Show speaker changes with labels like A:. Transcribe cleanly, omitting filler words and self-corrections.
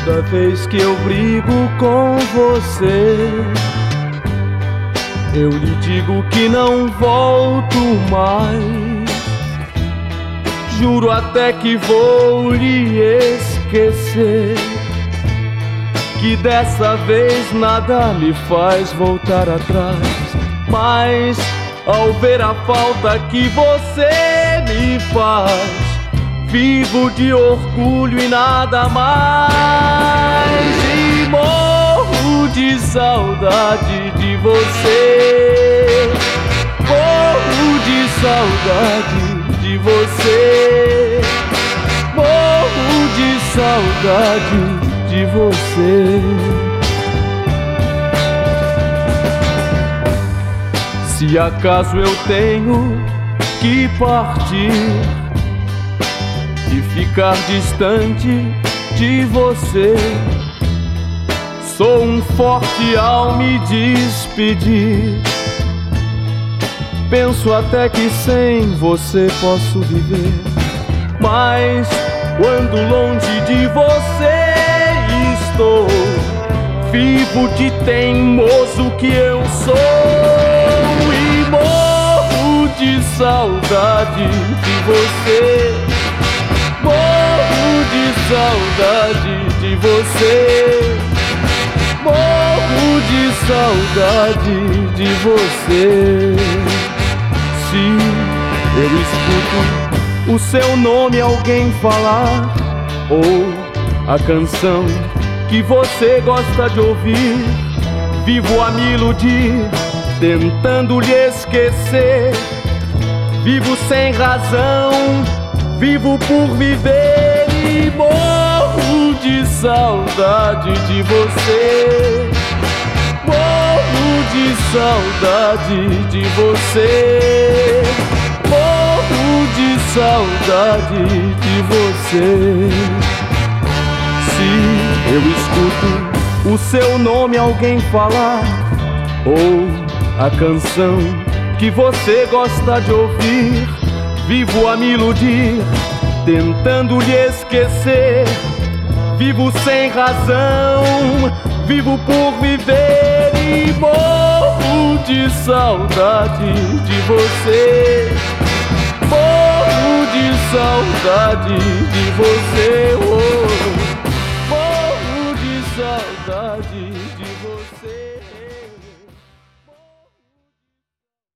A: Toda vez que eu brigo com você, eu lhe digo que não volto mais. Juro até que vou lhe esquecer, que dessa vez nada me faz voltar atrás. Mas ao ver a falta que você me faz, vivo de orgulho e nada mais. E morro de saudade de você, morro de saudade de você, morro de saudade de você. Se acaso eu tenho que partir e ficar distante de você, sou um forte ao me despedir. Penso até que sem você posso viver, mas quando longe de você estou, vivo de teimoso que eu sou. E morro de saudade de você, morro de saudade de você, morro de saudade de você. Se eu escuto o seu nome alguém falar, ou a canção que você gosta de ouvir, vivo a me iludir, tentando lhe esquecer. Vivo sem razão, vivo por viver. E morro de saudade de você, morro de saudade de você, morro de saudade de você. Se eu escuto o seu nome alguém falar, ou a canção que você gosta de ouvir, vivo a me iludir, tentando lhe esquecer. Vivo sem razão, vivo por viver. E morro de saudade de você, morro de saudade de você, oh, morro de saudade de você.